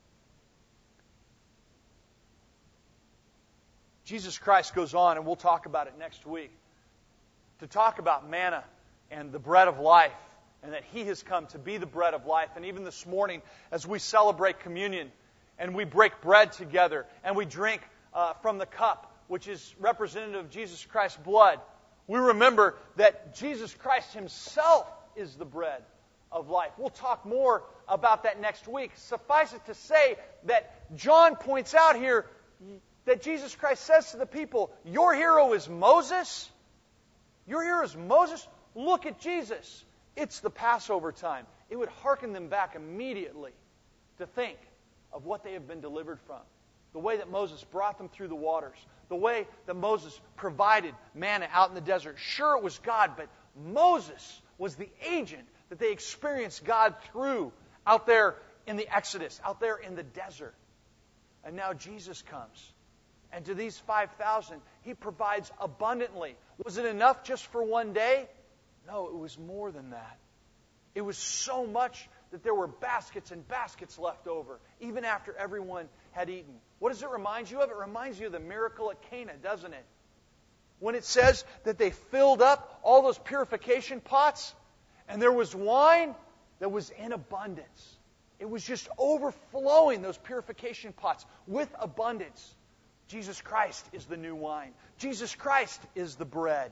Jesus Christ goes on, and we'll talk about it next week, to talk about manna and the bread of life. And that he has come to be the bread of life. And even this morning, as we celebrate communion, and we break bread together, and we drink from the cup, which is representative of Jesus Christ's blood, we remember that Jesus Christ himself is the bread of life. We'll talk more about that next week. Suffice it to say that John points out here that Jesus Christ says to the people, your hero is Moses? Your hero is Moses? Look at Jesus. It's the Passover time. It would hearken them back immediately to think of what they have been delivered from. The way that Moses brought them through the waters. The way that Moses provided manna out in the desert. Sure, it was God, but Moses was the agent that they experienced God through out there in the Exodus, out there in the desert. And now Jesus comes. And to these 5,000, he provides abundantly. Was it enough just for one day? No, it was more than that. It was so much that there were baskets and baskets left over, even after everyone had eaten. What does it remind you of? It reminds you of the miracle at Cana, doesn't it? When it says that they filled up all those purification pots, and there was wine that was in abundance. It was just overflowing, those purification pots, with abundance. Jesus Christ is the new wine. Jesus Christ is the bread.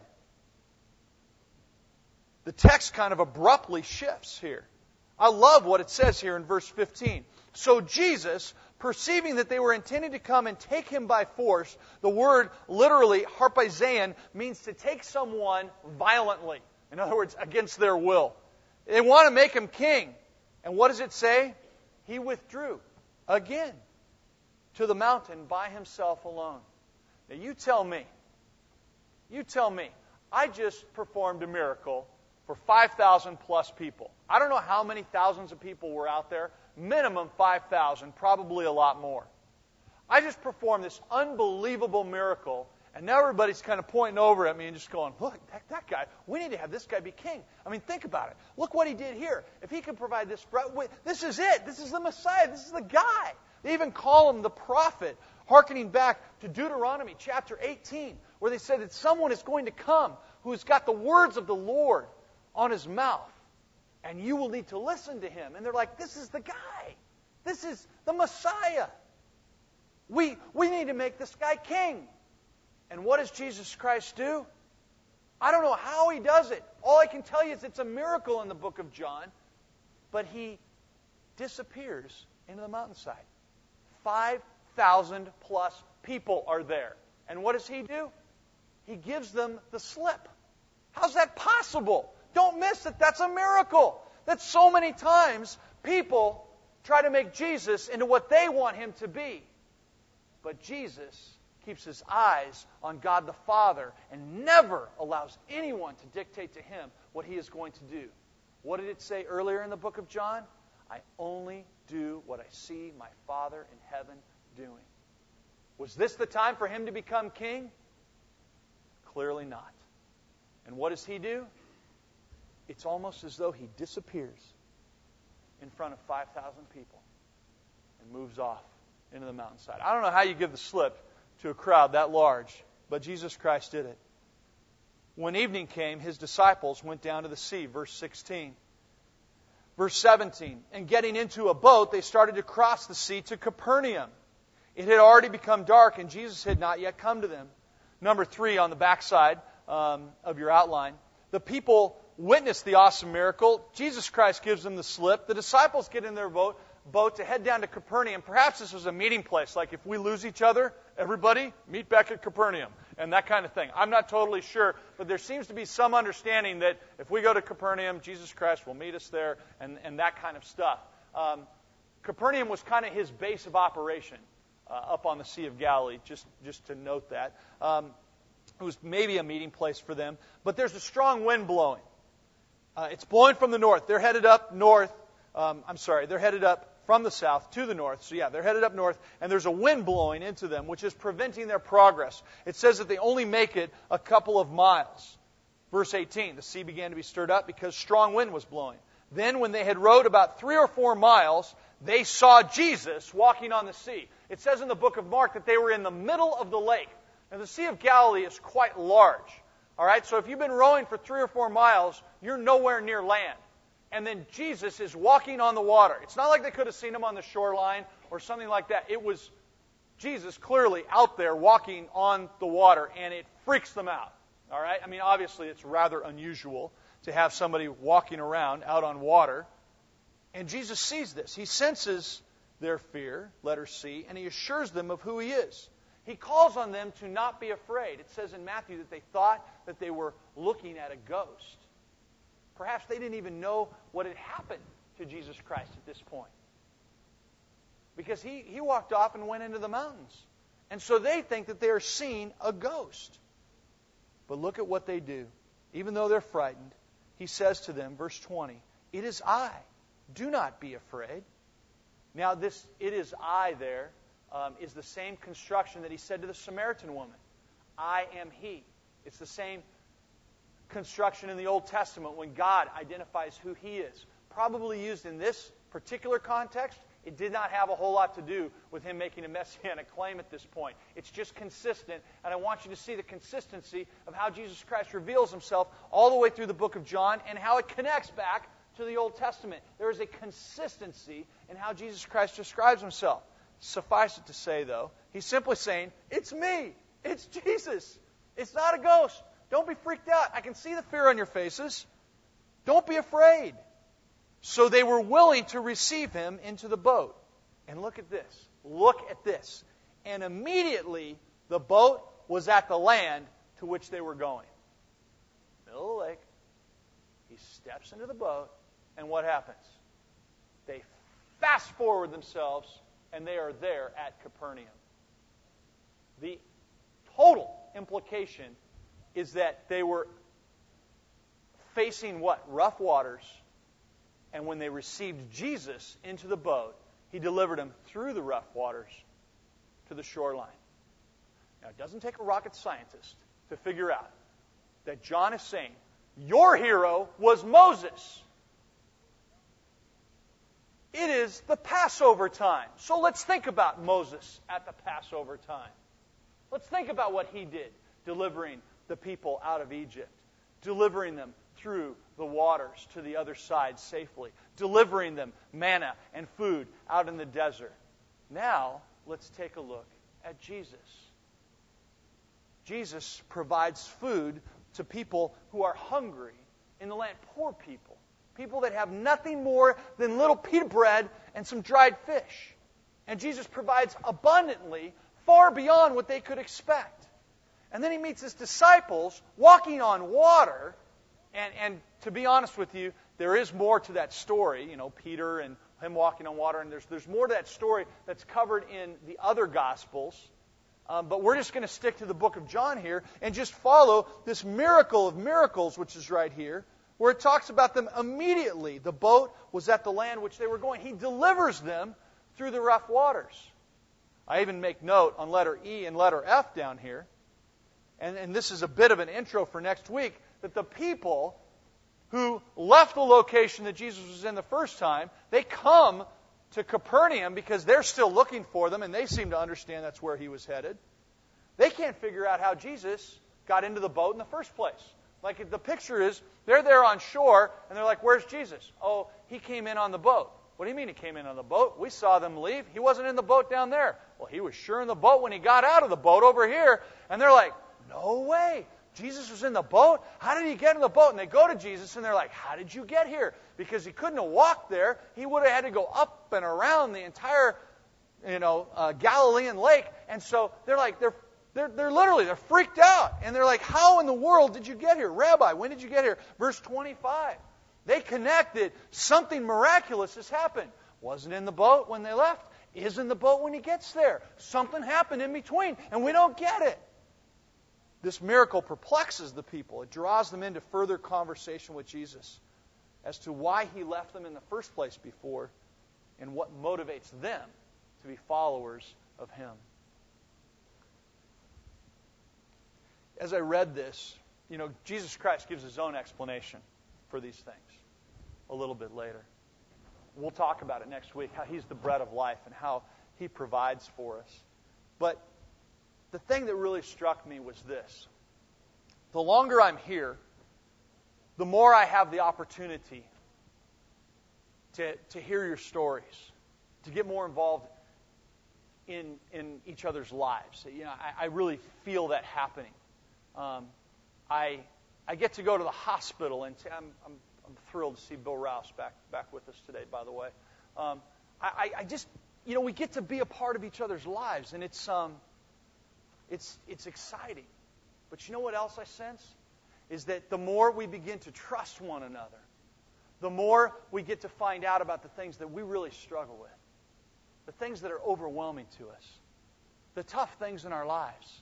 The text kind of abruptly shifts here. I love what it says here in verse 15. So Jesus, perceiving that they were intending to come and take him by force, the word literally, harpaizein, means to take someone violently. In other words, against their will. They want to make him king. And what does it say? He withdrew again to the mountain by himself alone. Now you tell me, I just performed a miracle for 5,000 plus people. I don't know how many thousands of people were out there. Minimum 5,000, probably a lot more. I just performed this unbelievable miracle, and now everybody's kind of pointing over at me and just going, look, that guy, we need to have this guy be king. I mean, think about it. Look what he did here. If he can provide this, this is it. This is the Messiah. This is the guy. They even call him the prophet, hearkening back to Deuteronomy chapter 18, where they said that someone is going to come who has got the words of the Lord on his mouth, and you will need to listen to him. And they're like, this is the guy. This is the Messiah. We need to make this guy king. And what does Jesus Christ do? I don't know how he does it. All I can tell you is it's a miracle in the book of John. But he disappears into the mountainside. 5,000 plus people are there. And what does he do? He gives them the slip. How's that possible? Don't miss it. That's a miracle. That so many times people try to make Jesus into what they want him to be. But Jesus keeps his eyes on God the Father and never allows anyone to dictate to him what he is going to do. What did it say earlier in the book of John? I only do what I see my Father in heaven doing. Was this the time for him to become king? Clearly not. And what does he do? It's almost as though he disappears in front of 5,000 people and moves off into the mountainside. I don't know how you give the slip to a crowd that large, but Jesus Christ did it. When evening came, his disciples went down to the sea, verse 16. Verse 17, and getting into a boat, they started to cross the sea to Capernaum. It had already become dark, and Jesus had not yet come to them. Number 3 on the backside of your outline. The people witnessed the awesome miracle. Jesus Christ gives them the slip. The disciples get in their boat to head down to Capernaum. Perhaps this was a meeting place, like if we lose each other, everybody meet back at Capernaum, and that kind of thing. I'm not totally sure, but there seems to be some understanding that if we go to Capernaum, Jesus Christ will meet us there, and that kind of stuff. Capernaum was kind of his base of operation up on the Sea of Galilee, just to note that. It was maybe a meeting place for them, but there's a strong wind blowing. It's blowing from the north. They're headed up north. They're headed up from the south to the north. So they're headed up north, and there's a wind blowing into them, which is preventing their progress. It says that they only make it a couple of miles. Verse 18, the sea began to be stirred up because strong wind was blowing. Then when they had rowed about 3 or 4 miles, they saw Jesus walking on the sea. It says in the book of Mark that they were in the middle of the lake. Now the Sea of Galilee is quite large. All right, so if you've been rowing for 3 or 4 miles, you're nowhere near land. And then Jesus is walking on the water. It's not like they could have seen him on the shoreline or something like that. It was Jesus clearly out there walking on the water, and it freaks them out. All right? I mean, obviously, it's rather unusual to have somebody walking around out on water. And Jesus sees this. He senses their fear, letter C, and he assures them of who he is. He calls on them to not be afraid. It says in Matthew that they thought that they were looking at a ghost. Perhaps they didn't even know what had happened to Jesus Christ at this point. Because he walked off and went into the mountains. And so they think that they are seeing a ghost. But look at what they do. Even though they're frightened, he says to them, verse 20, "It is I. Do not be afraid." Now this "it is I" there is the same construction that he said to the Samaritan woman. I am he. It's the same construction in the Old Testament when God identifies who he is. Probably used in this particular context. It did not have a whole lot to do with him making a messianic claim at this point. It's just consistent, and I want you to see the consistency of how Jesus Christ reveals himself all the way through the book of John and how it connects back to the Old Testament. There is a consistency in how Jesus Christ describes himself. Suffice it to say, though, he's simply saying, it's me. It's Jesus. It's not a ghost. Don't be freaked out. I can see the fear on your faces. Don't be afraid. So they were willing to receive him into the boat. And look at this. Look at this. And immediately the boat was at the land to which they were going. Middle of the lake. He steps into the boat. And what happens? They fast forward themselves and they are there at Capernaum. The total implication is that they were facing what? Rough waters. And when they received Jesus into the boat, he delivered them through the rough waters to the shoreline. Now, it doesn't take a rocket scientist to figure out that John is saying, your hero was Moses. It is the Passover time. So let's think about Moses at the Passover time. Let's think about what he did, delivering the people out of Egypt, delivering them through the waters to the other side safely, delivering them manna and food out in the desert. Now, let's take a look at Jesus. Jesus provides food to people who are hungry in the land, poor people, people that have nothing more than little pita bread and some dried fish. And Jesus provides abundantly, far beyond what they could expect. And then he meets his disciples walking on water. And to be honest with you, there is more to that story. You know, Peter and him walking on water. And there's more to that story that's covered in the other Gospels. But we're just going to stick to the book of John here and just follow this miracle of miracles, which is right here, where it talks about them immediately. The boat was at the land which they were going. He delivers them through the rough waters. I even make note on letter E and letter F down here, and this is a bit of an intro for next week, that the people who left the location that Jesus was in the first time, they come to Capernaum because they're still looking for them, and they seem to understand that's where he was headed. They can't figure out how Jesus got into the boat in the first place. Like the picture is, they're there on shore, and they're like, where's Jesus? Oh, he came in on the boat. What do you mean he came in on the boat? We saw them leave. He wasn't in the boat down there. Well, he was sure in the boat when he got out of the boat over here. And they're like, no way. Jesus was in the boat? How did he get in the boat? And they go to Jesus, and they're like, how did you get here? Because he couldn't have walked there. He would have had to go up and around the entire, Galilean lake. And so they're like, they're literally freaked out. And they're like, how in the world did you get here? Rabbi, when did you get here? Verse 25. They connected. Something miraculous has happened. Wasn't in the boat when they left. Is in the boat when he gets there. Something happened in between, and we don't get it. This miracle perplexes the people. It draws them into further conversation with Jesus as to why he left them in the first place before and what motivates them to be followers of him. As I read this, Jesus Christ gives his own explanation for these things a little bit later. We'll talk about it next week, how he's the bread of life and how he provides for us. But the thing that really struck me was this. The longer I'm here, the more I have the opportunity to hear your stories, to get more involved in each other's lives. I really feel that happening. I get to go to the hospital, and I'm thrilled to see Bill Rouse back with us today, by the way. I just, we get to be a part of each other's lives, and it's exciting. But you know what else I sense? Is that the more we begin to trust one another, the more we get to find out about the things that we really struggle with, the things that are overwhelming to us, the tough things in our lives,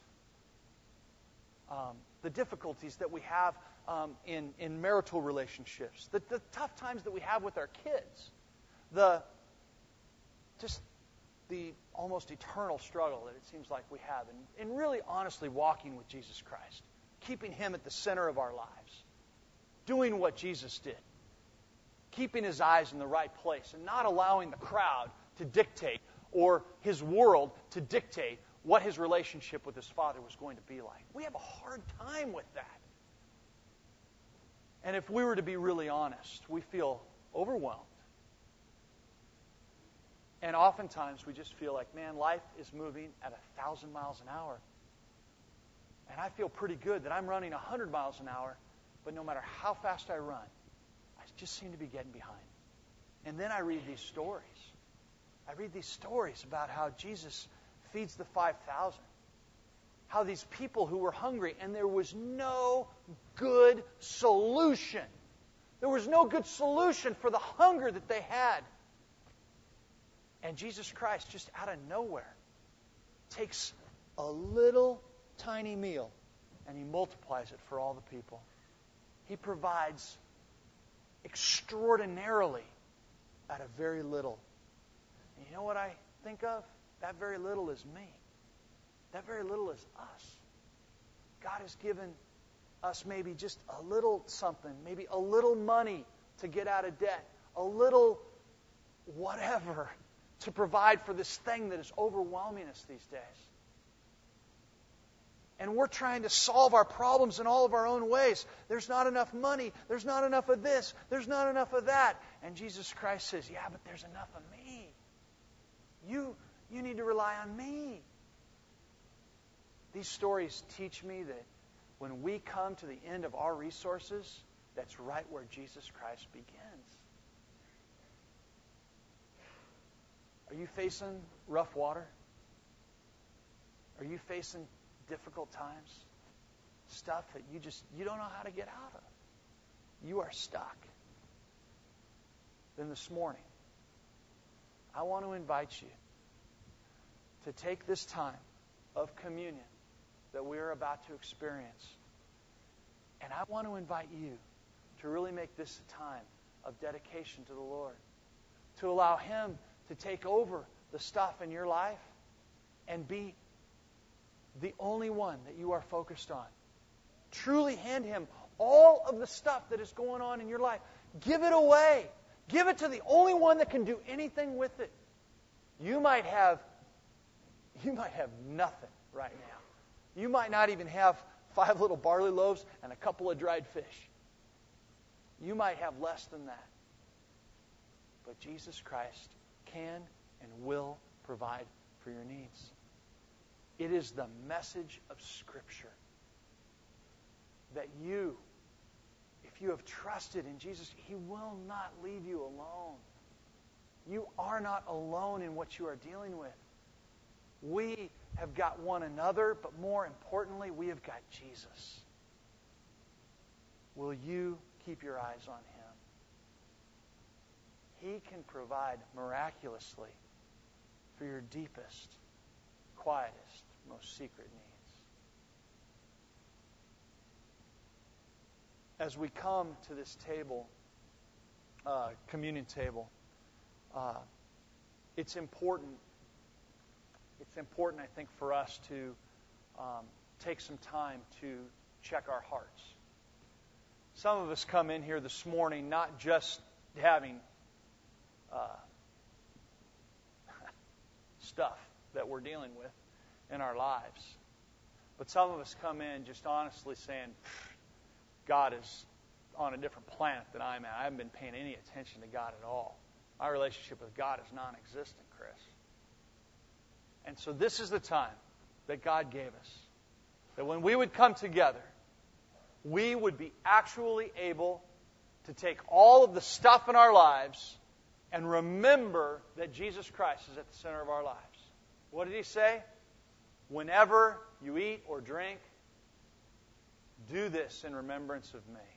the difficulties that we have in marital relationships, the tough times that we have with our kids, the almost eternal struggle that it seems like we have, and really honestly walking with Jesus Christ, keeping him at the center of our lives, doing what Jesus did, keeping his eyes in the right place, and not allowing the crowd to dictate or his world to dictate what his relationship with his Father was going to be like. We have a hard time with that. And if we were to be really honest, we feel overwhelmed. And oftentimes we just feel like, man, life is moving at 1,000 miles an hour. And I feel pretty good that I'm running 100 miles an hour, but no matter how fast I run, I just seem to be getting behind. And then I read these stories. I read these stories about how Jesus feeds the 5,000. How these people who were hungry, and there was no good solution. There was no good solution for the hunger that they had. And Jesus Christ, just out of nowhere, takes a little tiny meal and he multiplies it for all the people. He provides extraordinarily out of very little. And you know what I think of? That very little is me. That very little is us. God has given us maybe just a little something, maybe a little money to get out of debt, a little whatever to provide for this thing that is overwhelming us these days. And we're trying to solve our problems in all of our own ways. There's not enough money. There's not enough of this. There's not enough of that. And Jesus Christ says, yeah, but there's enough of me. You need to rely on me. These stories teach me that when we come to the end of our resources, that's right where Jesus Christ begins. Are you facing rough water? Are you facing difficult times? Stuff that you don't know how to get out of. You are stuck. Then this morning, I want to invite you to take this time of communion that we are about to experience. And I want to invite you to really make this a time of dedication to the Lord, to allow Him to take over the stuff in your life and be the only one that you are focused on. Truly hand Him all of the stuff that is going on in your life. Give it away. Give it to the only one that can do anything with it. You might have nothing right now. You might not even have 5 little barley loaves and a couple of dried fish. You might have less than that. But Jesus Christ can and will provide for your needs. It is the message of Scripture that you, if you have trusted in Jesus, He will not leave you alone. You are not alone in what you are dealing with. We have got one another, but more importantly, we have got Jesus. Will you keep your eyes on Him? He can provide miraculously for your deepest, quietest, most secret needs. As we come to this table, communion table, it's important. It's important, I think, for us to take some time to check our hearts. Some of us come in here this morning not just having stuff that we're dealing with in our lives, but some of us come in just honestly saying, God is on a different planet than I'm at. I haven't been paying any attention to God at all. My relationship with God is non-existent, Chris. And so this is the time that God gave us, that when we would come together, we would be actually able to take all of the stuff in our lives and remember that Jesus Christ is at the center of our lives. What did He say? Whenever you eat or drink, do this in remembrance of me.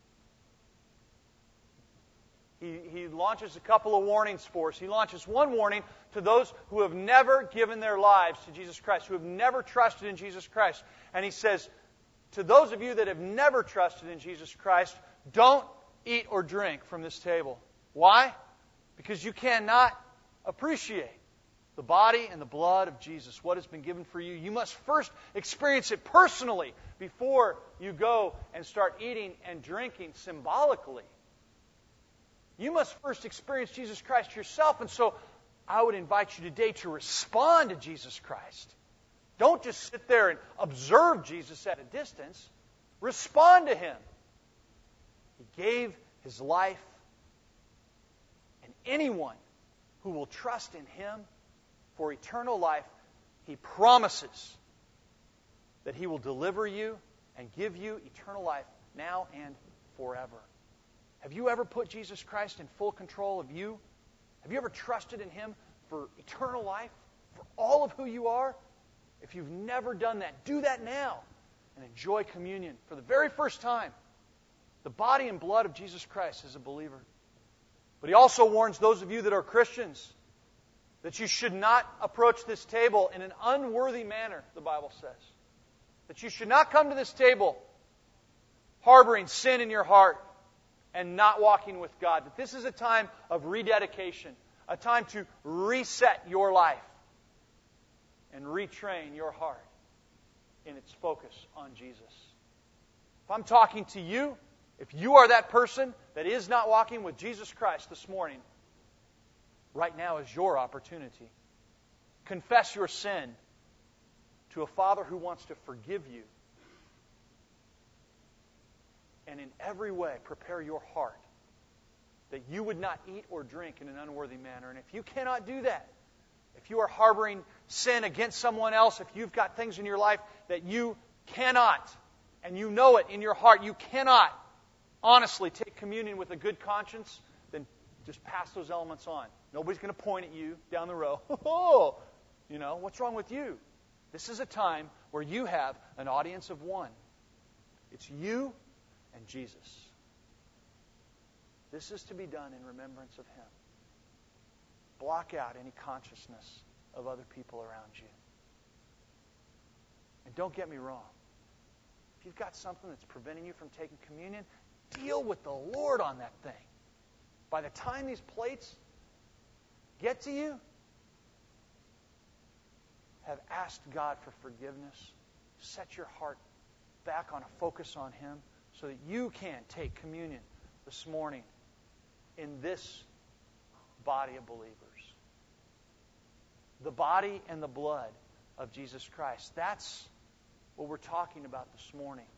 He launches a couple of warnings for us. He launches one warning to those who have never given their lives to Jesus Christ, who have never trusted in Jesus Christ. And He says, to those of you that have never trusted in Jesus Christ, don't eat or drink from this table. Why? Because you cannot appreciate the body and the blood of Jesus, what has been given for you. You must first experience it personally before you go and start eating and drinking symbolically. You must first experience Jesus Christ yourself. And so I would invite you today to respond to Jesus Christ. Don't just sit there and observe Jesus at a distance. Respond to Him. He gave His life. And anyone who will trust in Him for eternal life, He promises that He will deliver you and give you eternal life now and forever. Have you ever put Jesus Christ in full control of you? Have you ever trusted in Him for eternal life, for all of who you are? If you've never done that, do that now and enjoy communion for the very first time. The body and blood of Jesus Christ as a believer. But He also warns those of you that are Christians that you should not approach this table in an unworthy manner, the Bible says. That you should not come to this table harboring sin in your heart and not walking with God. That this is a time of rededication, a time to reset your life and retrain your heart in its focus on Jesus. If I'm talking to you, if you are that person that is not walking with Jesus Christ this morning, right now is your opportunity. Confess your sin to a Father who wants to forgive you. And in every way, prepare your heart that you would not eat or drink in an unworthy manner. And if you cannot do that, if you are harboring sin against someone else, if you've got things in your life that you cannot, and you know it in your heart, you cannot honestly take communion with a good conscience, then just pass those elements on. Nobody's going to point at you down the row. Oh, what's wrong with you? This is a time where you have an audience of one. It's you and Jesus. This is to be done in remembrance of Him. Block out any consciousness of other people around you. And don't get me wrong. If you've got something that's preventing you from taking communion, deal with the Lord on that thing. By the time these plates get to you, have asked God for forgiveness. Set your heart back on a focus on Him so that you can take communion this morning in this body of believers. The body and the blood of Jesus Christ. That's what we're talking about this morning.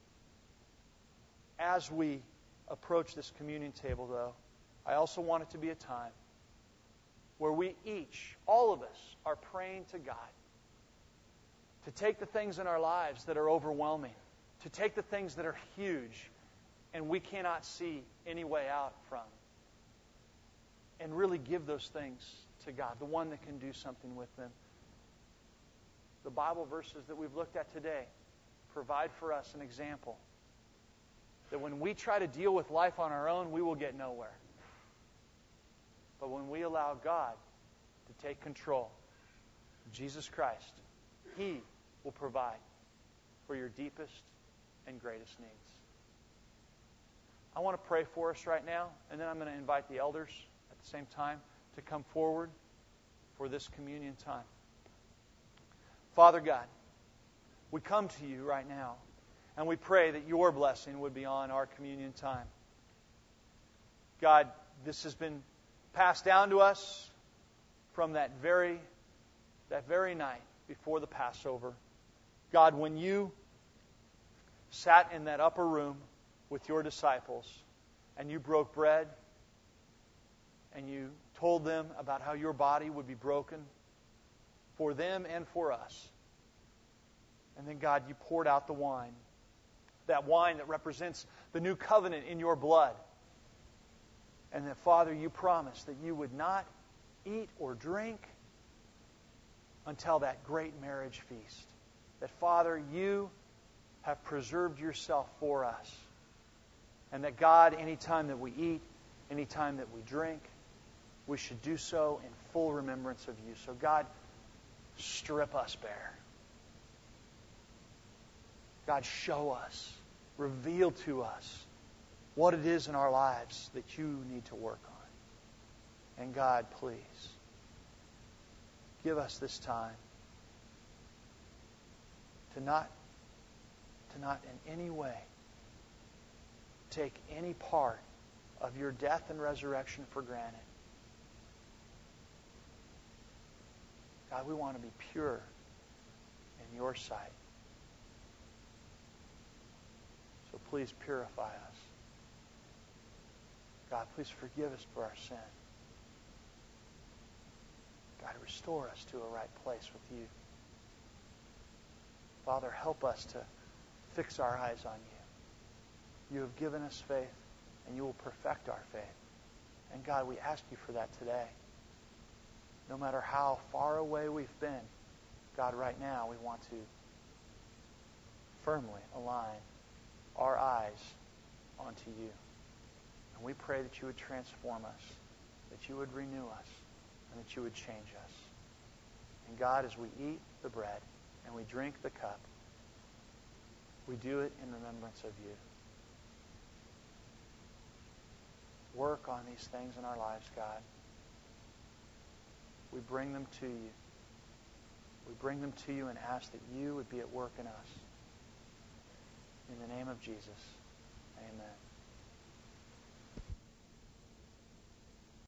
As we approach this communion table, though, I also want it to be a time where we each, all of us, are praying to God to take the things in our lives that are overwhelming, to take the things that are huge and we cannot see any way out from, and really give those things to God, the one that can do something with them. The Bible verses that we've looked at today provide for us an example that when we try to deal with life on our own, we will get nowhere. But when we allow God to take control, Jesus Christ, He will provide for your deepest and greatest needs. I want to pray for us right now, and then I'm going to invite the elders at the same time to come forward for this communion time. Father God, we come to you right now, and we pray that your blessing would be on our communion time. God, this has been passed down to us from that very night before the Passover. God, when you sat in that upper room with your disciples and you broke bread and you told them about how your body would be broken for them and for us. And then, God, you poured out the wine, that wine that represents the new covenant in your blood. And that, Father, you promised that you would not eat or drink until that great marriage feast. That, Father, you have preserved yourself for us. And that, God, anytime that we eat, anytime that we drink, we should do so in full remembrance of you. So, God, strip us bare. God, show us, reveal to us what it is in our lives that you need to work on. And God, please, give us this time to not in any way take any part of your death and resurrection for granted. God, we want to be pure in your sight. So please purify us. God, please forgive us for our sin. God, restore us to a right place with you. Father, help us to fix our eyes on you. You have given us faith, and you will perfect our faith. And God, we ask you for that today. No matter how far away we've been, God, right now we want to firmly align our eyes onto you. And we pray that you would transform us, that you would renew us, and that you would change us. And God, as we eat the bread and we drink the cup, we do it in remembrance of you. Work on these things in our lives, God. We bring them to you. We bring them to you and ask that you would be at work in us. In the name of Jesus, amen.